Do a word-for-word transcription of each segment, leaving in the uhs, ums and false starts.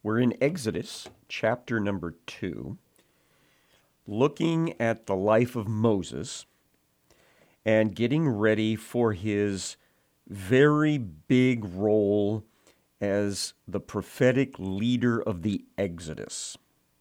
We're in Exodus chapter number two, looking at the life of Moses and getting ready for his very big role as the prophetic leader of the Exodus.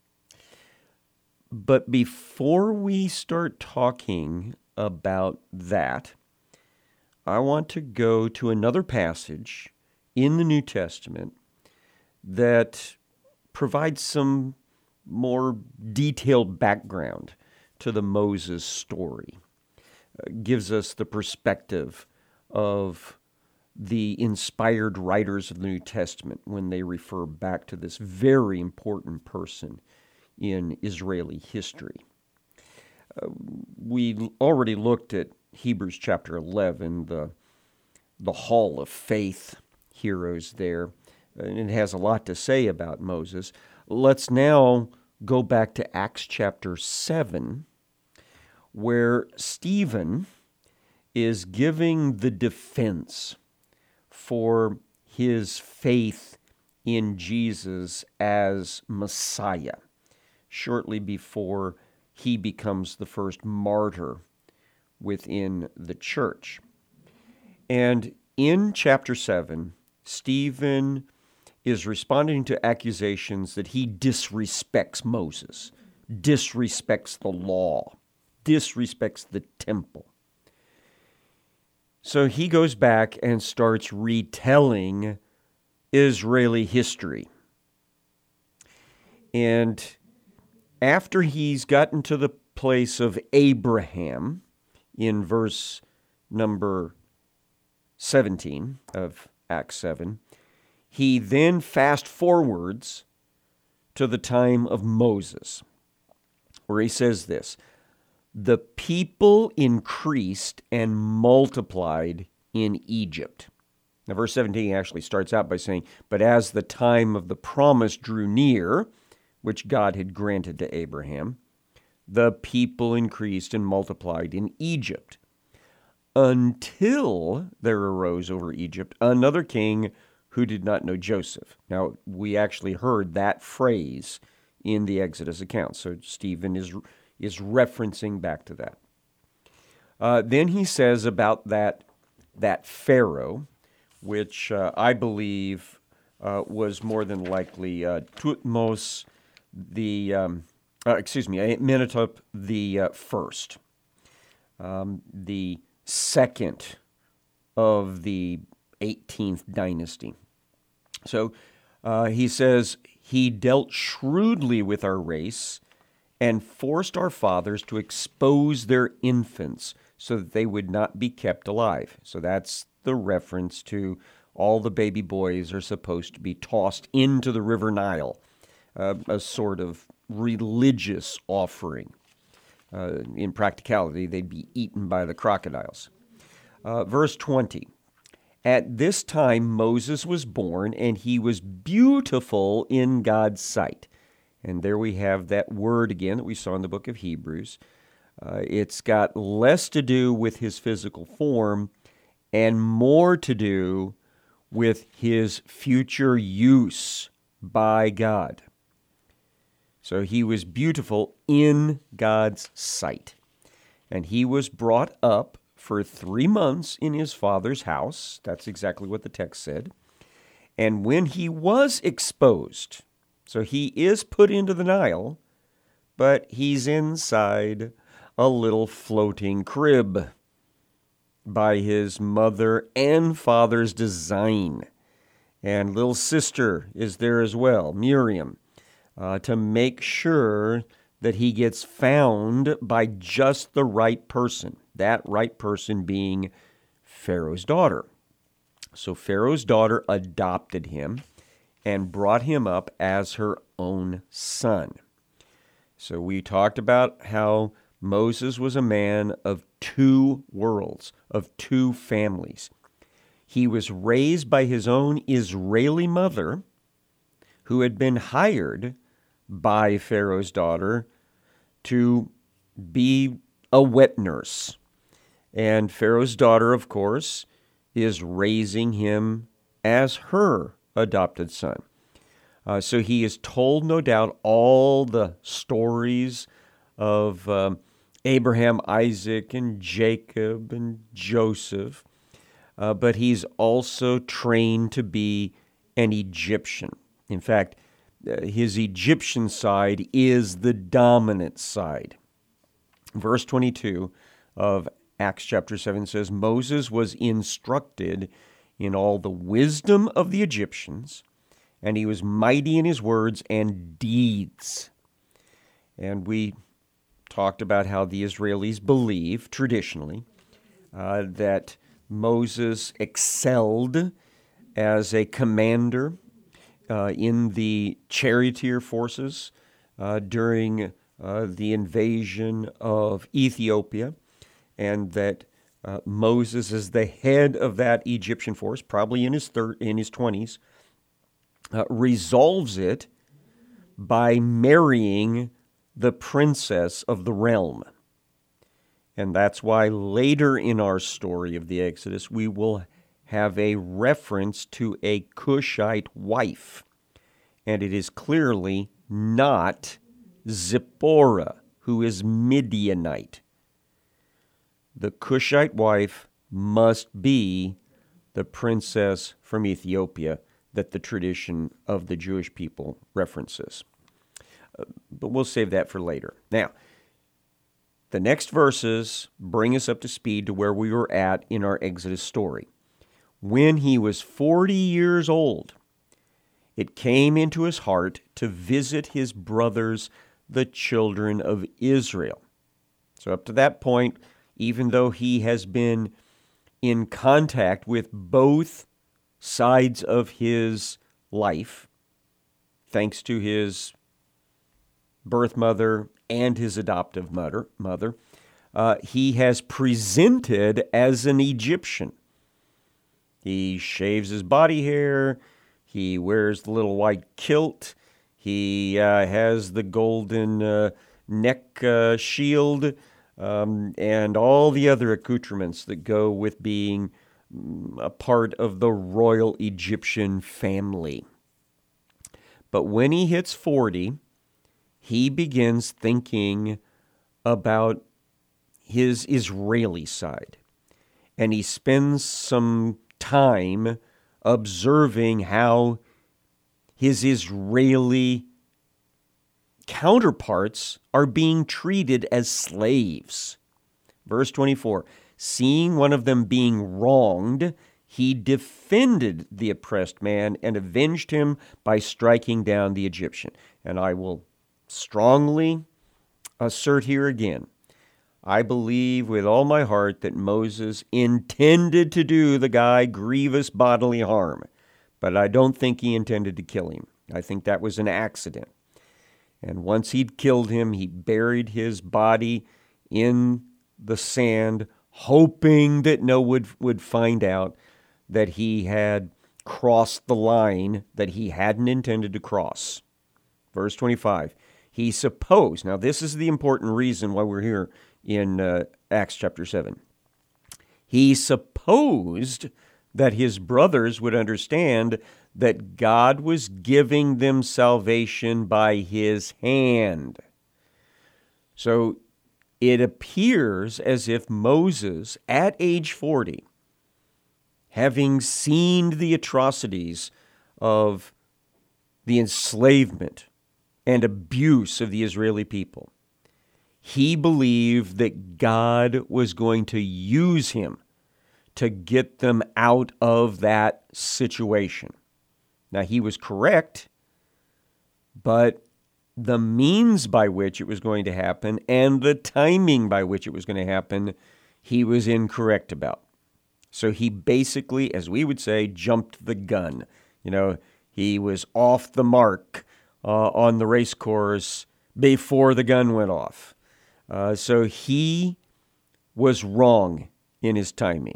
But before we start talking about that, I want to go to another passage in the New Testament that provides some more detailed background to the Moses story. Uh, gives us the perspective of the inspired writers of the New Testament when they refer back to this very important person in Israeli history. Uh, we already looked at Hebrews chapter eleven, the, the Hall of Faith heroes there, and it has a lot to say about Moses. Let's now go back to Acts chapter seven, where Stephen is giving the defense for his faith in Jesus as Messiah, shortly before he becomes the first martyr within the church. And in chapter seven, Stephen is responding to accusations that he disrespects Moses, disrespects the law, disrespects the temple. So he goes back and starts retelling Israeli history. And after he's gotten to the place of Abraham, in verse number seventeen of Acts seven, he then fast forwards to the time of Moses, where he says this: the people increased and multiplied in Egypt. Now, verse seventeen actually starts out by saying, but as the time of the promise drew near, which God had granted to Abraham, the people increased and multiplied in Egypt, until there arose over Egypt another king who did not know Joseph. Now, we actually heard that phrase in the Exodus account, so Stephen is is referencing back to that. Uh, then he says about that, that Pharaoh, which uh, I believe uh, was more than likely uh, Thutmose, the, um, uh, excuse me, Amenhotep the uh, first, um, the second of the eighteenth dynasty. So uh, he says, he dealt shrewdly with our race and forced our fathers to expose their infants so that they would not be kept alive. So that's the reference to all the baby boys are supposed to be tossed into the river Nile, uh, a sort of religious offering. Uh, in practicality, they'd be eaten by the crocodiles. Uh, verse twenty, at this time Moses was born, and he was beautiful in God's sight. And there we have that word again that we saw in the book of Hebrews. Uh, it's got less to do with his physical form and more to do with his future use by God. So he was beautiful in God's sight. And he was brought up for three months in his father's house. That's exactly what the text said. And when he was exposed, so he is put into the Nile, but he's inside a little floating crib by his mother and father's design. And little sister is there as well, Miriam, uh, to make sure that he gets found by just the right person, that right person being Pharaoh's daughter. So Pharaoh's daughter adopted him and brought him up as her own son. So we talked about how Moses was a man of two worlds, of two families. He was raised by his own Israeli mother, who had been hired by Pharaoh's daughter to be a wet nurse. And Pharaoh's daughter, of course, is raising him as her adopted son. Uh, so he is told, no doubt, all the stories of um, Abraham, Isaac, and Jacob, and Joseph. Uh, but he's also trained to be an Egyptian. In fact, uh, his Egyptian side is the dominant side. Verse twenty-two of Acts chapter seven says, Moses was instructed in all the wisdom of the Egyptians, and he was mighty in his words and deeds. And we talked about how the Israelis believe traditionally uh, that Moses excelled as a commander uh, in the charioteer forces uh, during uh, the invasion of Ethiopia, and that uh, Moses, as the head of that Egyptian force, probably in his thir- in his twenties, uh, resolves it by marrying the princess of the realm. And that's why later in our story of the Exodus, we will have a reference to a Cushite wife. And it is clearly not Zipporah, who is Midianite. The Cushite wife must be the princess from Ethiopia that the tradition of the Jewish people references. Uh, but we'll save that for later. Now, the next verses bring us up to speed to where we were at in our Exodus story. When he was forty years old, it came into his heart to visit his brothers, the children of Israel. So up to that point, even though he has been in contact with both sides of his life, thanks to his birth mother and his adoptive mother, mother uh, he has presented as an Egyptian. He shaves his body hair, he wears the little white kilt, he uh, has the golden uh, neck uh, shield, um, and all the other accoutrements that go with being a part of the royal Egyptian family. But when he hits forty, he begins thinking about his Israeli side. And he spends some time observing how his Israeli counterparts are being treated as slaves. Verse twenty-four, seeing one of them being wronged, he defended the oppressed man and avenged him by striking down the Egyptian. And I will strongly assert here again, I believe with all my heart that Moses intended to do the guy grievous bodily harm, but I don't think he intended to kill him. I think that was an accident. And once he'd killed him, he buried his body in the sand, hoping that no one would, would find out that he had crossed the line that he hadn't intended to cross. Verse twenty-five, he supposed, now this is the important reason why we're here in uh, Acts chapter seven. He supposed that his brothers would understand that God was giving them salvation by his hand. So it appears as if Moses, at age forty, having seen the atrocities of the enslavement and abuse of the Israeli people, he believed that God was going to use him to get them out of that situation. Now, he was correct, but the means by which it was going to happen and the timing by which it was going to happen, he was incorrect about. So he basically, as we would say, jumped the gun. You know, he was off the mark uh, on the race course before the gun went off. Uh, so he was wrong in his timing.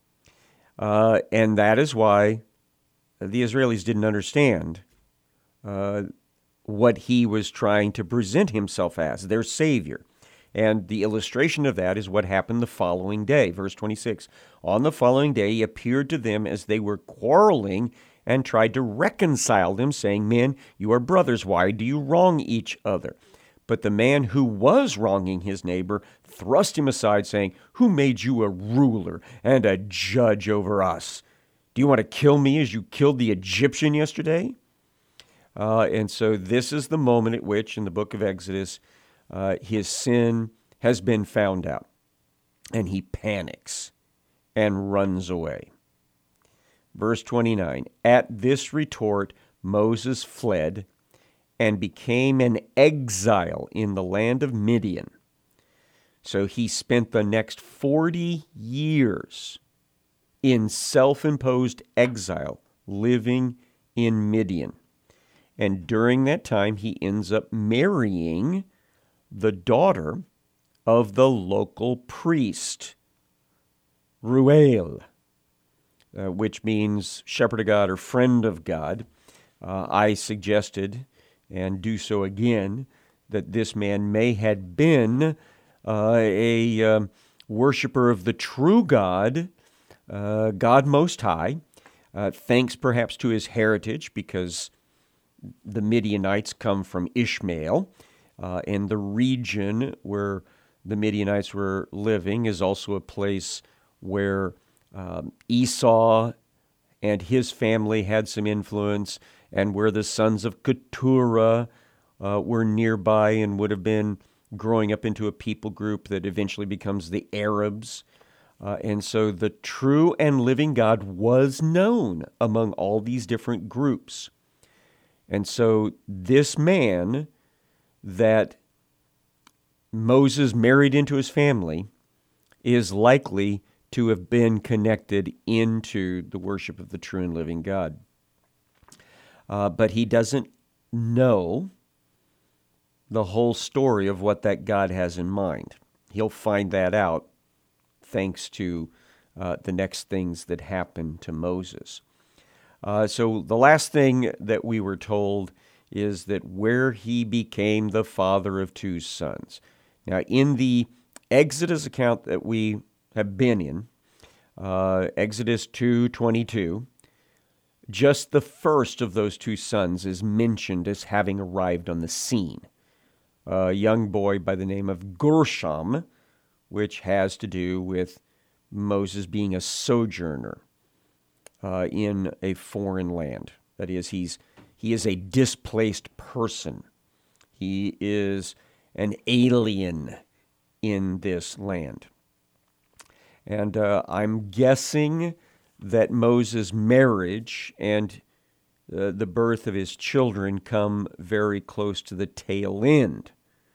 Uh, and that is why the Israelis didn't understand uh, what he was trying to present himself as, their Savior. And the illustration of that is what happened the following day. Verse twenty-six, on the following day he appeared to them as they were quarreling and tried to reconcile them, saying, "Men, you are brothers. Why do you wrong each other?" But the man who was wronging his neighbor thrust him aside, saying, "Who made you a ruler and a judge over us? Do you want to kill me as you killed the Egyptian yesterday?" Uh, and so this is the moment at which, in the book of Exodus, uh, his sin has been found out. And he panics and runs away. Verse twenty-nine, "At this retort, Moses fled and became an exile in the land of Midian." So he spent the next forty years in self-imposed exile, living in Midian. And during that time, he ends up marrying the daughter of the local priest, Reuel, uh, which means shepherd of God or friend of God. Uh, I suggested, and do so again, that this man may have been uh, a um, worshiper of the true God, uh, God Most High, uh, thanks perhaps to his heritage, because the Midianites come from Ishmael, uh, and the region where the Midianites were living is also a place where um, Esau and his family had some influence, and where the sons of Keturah uh, were nearby and would have been growing up into a people group that eventually becomes the Arabs. Uh, and so the true and living God was known among all these different groups. And so this man that Moses married into his family is likely to have been connected into the worship of the true and living God. Uh, but he doesn't know the whole story of what that God has in mind. He'll find that out thanks to uh, the next things that happen to Moses. Uh, so the last thing that we were told is that where he became the father of two sons. Now, in the Exodus account that we have been in, uh, Exodus two twenty-two, just the first of those two sons is mentioned as having arrived on the scene. A young boy by the name of Gershom, which has to do with Moses being a sojourner uh, in a foreign land. That is, he's he is a displaced person. He is an alien in this land. And uh, I'm guessing that Moses' marriage and uh, the birth of his children come very close to the tail end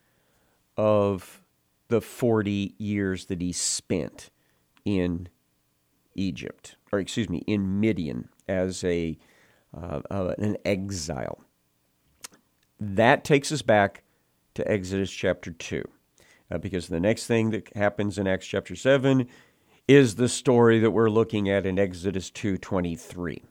of the forty years that he spent in Egypt, or excuse me, in Midian as a uh, uh, an exile. That takes us back to Exodus chapter two, uh, because the next thing that happens in Acts chapter seven is the story that we're looking at in Exodus two twenty-three.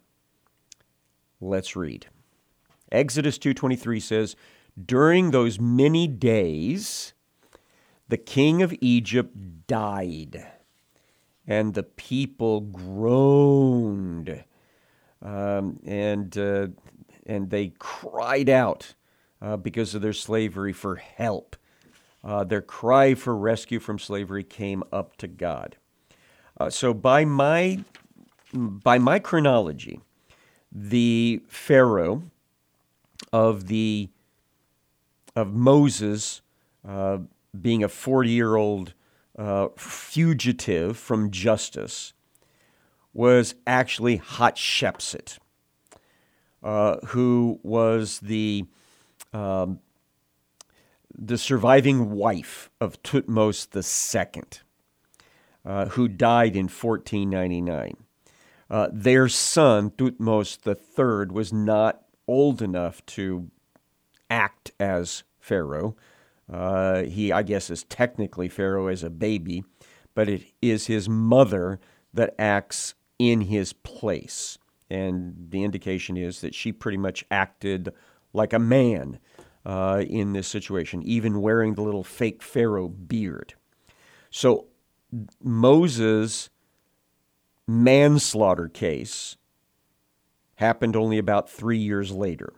Let's read. Exodus two twenty-three says, "During those many days, the king of Egypt died, and the people groaned, um, and uh, and they cried out uh, because of their slavery for help. Uh, their cry for rescue from slavery came up to God." Uh, so by my by my chronology, the Pharaoh of the of Moses uh, being a forty-year-old uh, fugitive from justice was actually Hatshepsut, uh, who was the um, the surviving wife of Thutmose the Second, uh, who died in fourteen ninety-nine. Uh, their son, Thutmose the Third, was not old enough to act as Pharaoh. Uh, he, I guess, is technically Pharaoh as a baby, but it is his mother that acts in his place. And the indication is that she pretty much acted like a man uh, in this situation, even wearing the little fake Pharaoh beard. So Moses' manslaughter case happened only about three years later.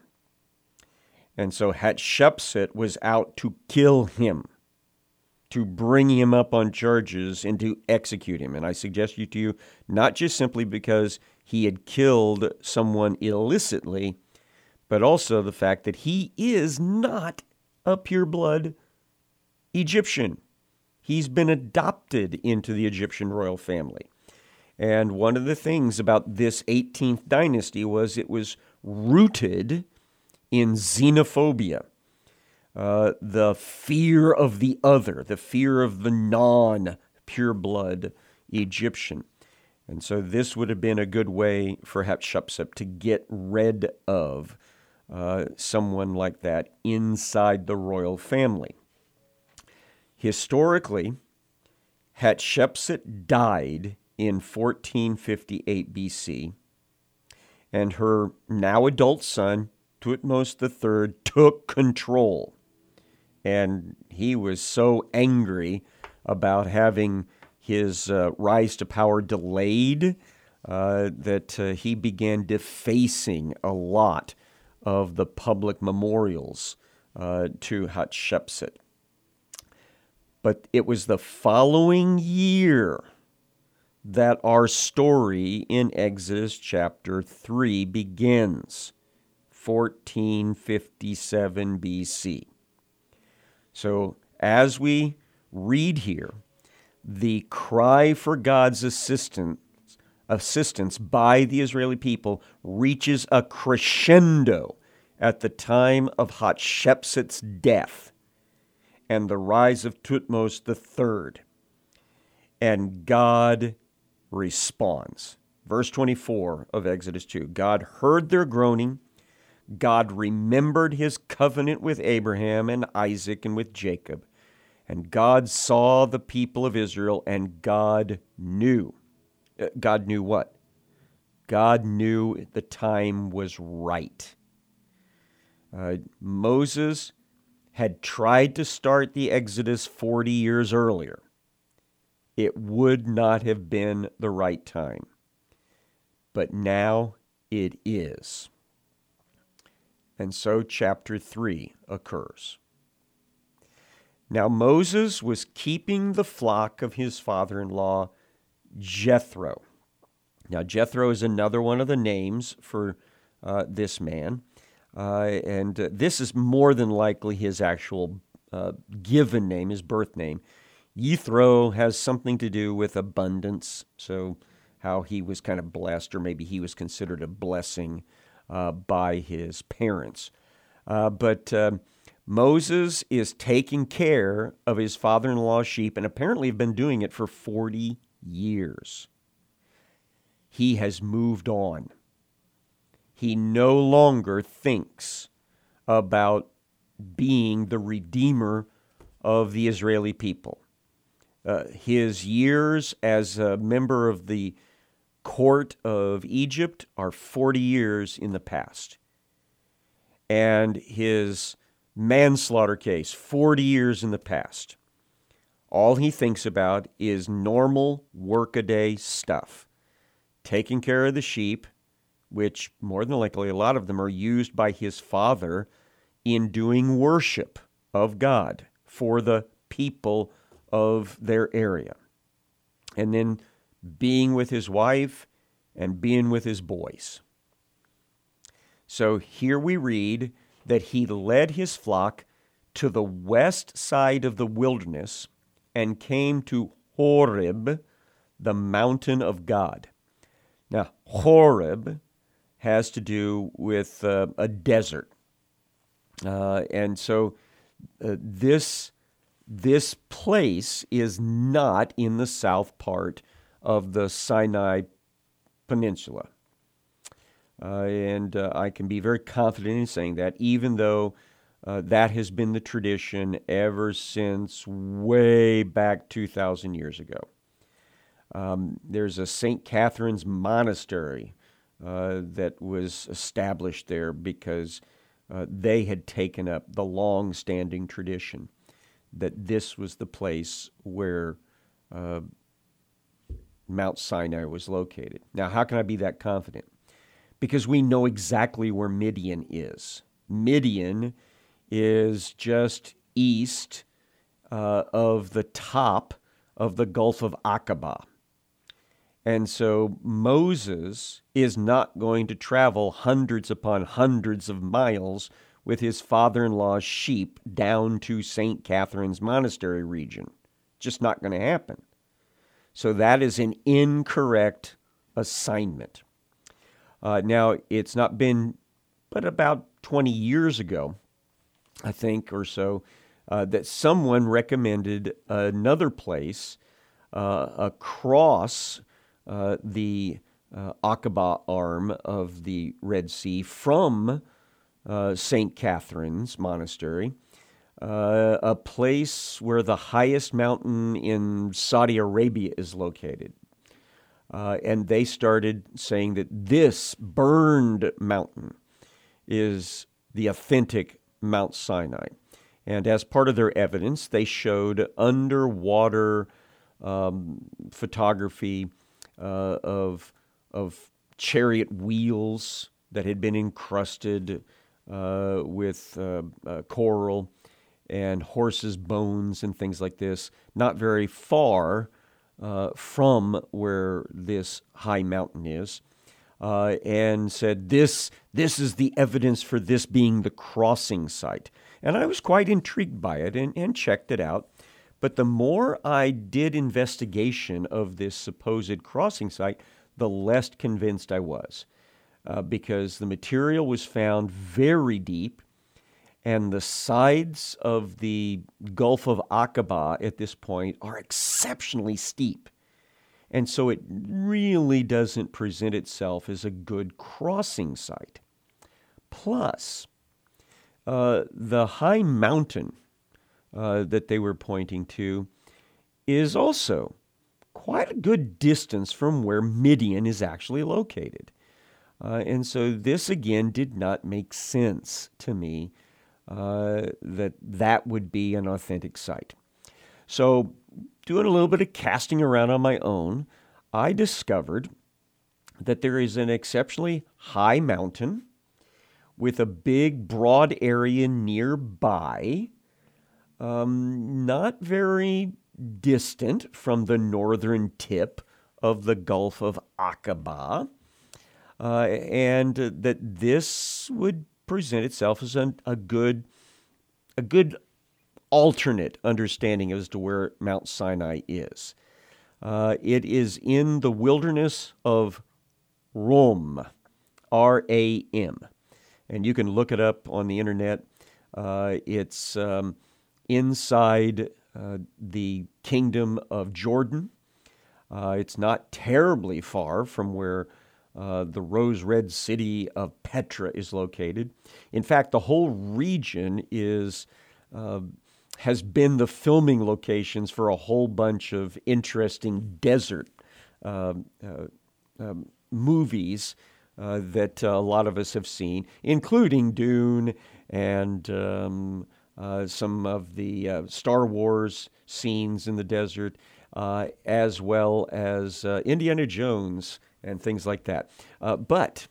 And so Hatshepsut was out to kill him, to bring him up on charges and to execute him. And I suggest you to you, not just simply because he had killed someone illicitly, but also the fact that he is not a pure-blood Egyptian. He's been adopted into the Egyptian royal family. And one of the things about this eighteenth dynasty was it was rooted in xenophobia, uh, the fear of the other, the fear of the non-pure-blood Egyptian. And so this would have been a good way for Hatshepsut to get rid of uh, someone like that inside the royal family. Historically, Hatshepsut died in fourteen fifty-eight B C, and her now adult son, Thutmose the Third, took control. And he was so angry about having his uh, rise to power delayed uh, that uh, he began defacing a lot of the public memorials uh, to Hatshepsut. But it was the following year that our story in Exodus chapter three begins, fourteen fifty-seven B C. So as we read here, the cry for God's assistance, assistance by the Israeli people reaches a crescendo at the time of Hatshepsut's death and the rise of Thutmose the Third. And God responds. Verse twenty-four of Exodus two, God heard their groaning. God remembered his covenant with Abraham and Isaac and with Jacob. And God saw the people of Israel, and God knew. God knew what? God knew the time was right. Uh, Moses had tried to start the Exodus forty years earlier. It would not have been the right time. But now it is. And so chapter three occurs. Now Moses was keeping the flock of his father-in-law, Jethro. Now Jethro is another one of the names for uh, this man. Uh, and uh, this is more than likely his actual uh, given name, his birth name. Yithro has something to do with abundance, so how he was kind of blessed, or maybe he was considered a blessing uh, by his parents. Uh, but uh, Moses is taking care of his father-in-law's sheep, and apparently have been doing it for forty years. He has moved on. He no longer thinks about being the redeemer of the Israeli people. Uh, his years as a member of the court of Egypt are forty years in the past. And his manslaughter case, forty years in the past. All he thinks about is normal workaday stuff. Taking care of the sheep, which more than likely a lot of them are used by his father in doing worship of God for the people of their area. And then being with his wife and being with his boys. So here we read that he led his flock to the west side of the wilderness and came to Horeb, the mountain of God. Now, Horeb has to do with uh, a desert. Uh, and so uh, this, this place is not in the south part of the Sinai Peninsula. Uh, and uh, I can be very confident in saying that, even though uh, that has been the tradition ever since way back two thousand years ago. Um, there's a Saint Catherine's Monastery uh, that was established there because uh, they had taken up the long-standing tradition that this was the place where uh, Mount Sinai was located. Now, how can I be that confident? because we know exactly where Midian is. Midian is just east uh, of the top of the Gulf of Aqaba. And so Moses is not going to travel hundreds upon hundreds of miles with his father-in-law's sheep down to Saint Catherine's Monastery region. Just not going to happen. So that is an incorrect assignment. Uh, now, it's not been but about twenty years ago, I think, or so, uh, that someone recommended another place uh, across uh, the uh, Aqaba arm of the Red Sea from uh, Saint Catherine's Monastery, uh, a place where the highest mountain in Saudi Arabia is located. Uh, and they started saying that this burned mountain is the authentic Mount Sinai. And as part of their evidence, they showed underwater um, photography uh, of, of chariot wheels that had been encrusted uh, with uh, uh, coral and horses' bones and things like this, not very far uh, from where this high mountain is. Uh, and said, this this is the evidence for this being the crossing site. And I was quite intrigued by it and, and checked it out. But the more I did investigation of this supposed crossing site, the less convinced I was. Uh, because the material was found very deep, and the sides of the Gulf of Aqaba at this point are exceptionally steep. And so it really doesn't present itself as a good crossing site. Plus, uh, the high mountain uh, that they were pointing to is also quite a good distance from where Midian is actually located. Uh, and so this, again, did not make sense to me uh, that that would be an authentic site. So, doing a little bit of casting around on my own, I discovered that there is an exceptionally high mountain with a big, broad area nearby, um, not very distant from the northern tip of the Gulf of Aqaba, uh, and that this would present itself as a, a good, a good alternate understanding as to where Mount Sinai is. Uh, it is in the wilderness of Rum, R A M. And you can look it up on the internet. Uh, it's um, inside uh, the kingdom of Jordan. Uh, it's not terribly far from where uh, the rose-red city of Petra is located. In fact, the whole region is uh, has been the filming locations for a whole bunch of interesting desert uh, uh, um, movies uh, that uh, a lot of us have seen, including Dune and um, uh, some of the uh, Star Wars scenes in the desert, uh, as well as uh, Indiana Jones and things like that. Uh, but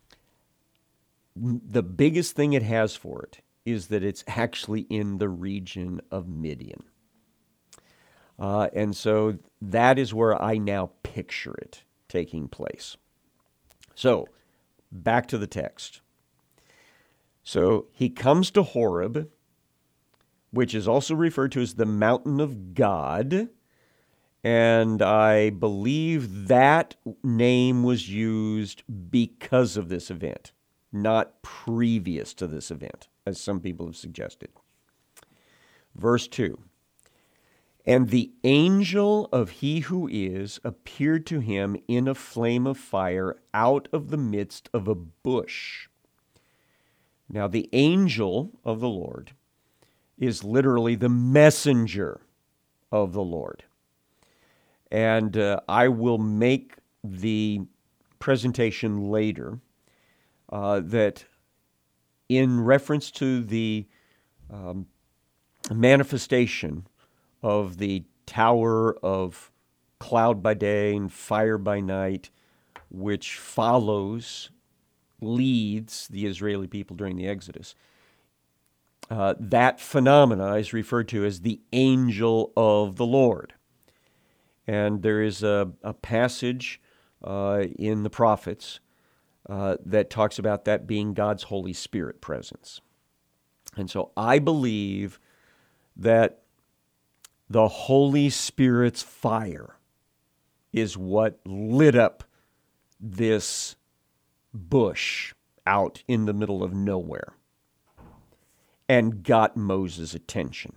the biggest thing it has for it is that it's actually in the region of Midian. Uh, and so that is where I now picture it taking place. So, back to the text. So, he comes to Horeb, which is also referred to as the mountain of God, and I believe that name was used because of this event, not previous to this event, as some people have suggested. Verse two, and the angel of he who is appeared to him in a flame of fire out of the midst of a bush. Now, the angel of the Lord is literally the messenger of the Lord. And uh, I will make the presentation later uh, that in reference to the um, manifestation of the tower of cloud by day and fire by night, which follows leads the Israeli people during the Exodus. Uh, that phenomena is referred to as the angel of the Lord. And there is a, a passage uh, in the prophets uh, that talks about that being God's Holy Spirit presence. And so I believe that the Holy Spirit's fire is what lit up this bush out in the middle of nowhere and got Moses' attention.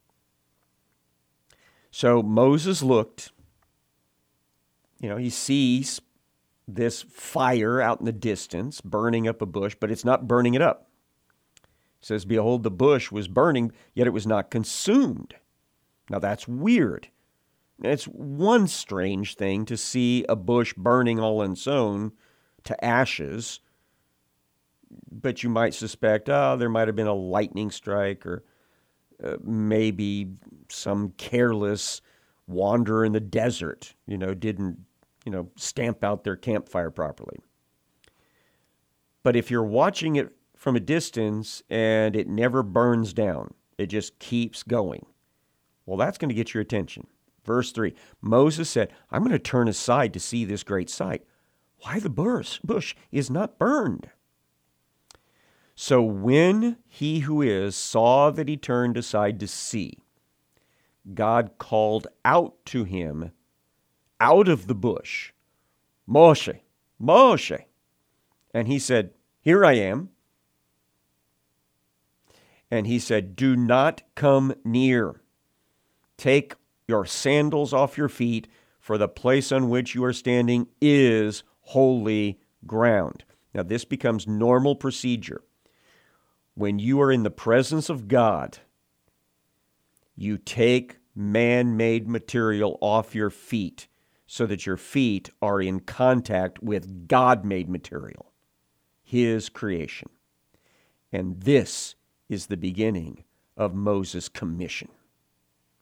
So Moses looked, you know, he sees this fire out in the distance burning up a bush, but it's not burning it up. It says, behold, the bush was burning, yet it was not consumed. Now that's weird. It's one strange thing to see a bush burning all on its own to ashes, but you might suspect, oh, there might have been a lightning strike, or uh, maybe some careless wanderer in the desert, you know, didn't, you know, stamp out their campfire properly. But if you're watching it from a distance and it never burns down, it just keeps going, well, that's going to get your attention. Verse three, Moses said, I'm going to turn aside to see this great sight. Why the bush, bush is not burned? So when he who is saw that he turned aside to see, God called out to him out of the bush, Moshe, Moshe. And he said, here I am. And he said, do not come near. Take your sandals off your feet, for the place on which you are standing is holy ground. Now, this becomes normal procedure. When you are in the presence of God, you take man-made material off your feet so that your feet are in contact with God-made material, His creation. And this is the beginning of Moses' commission.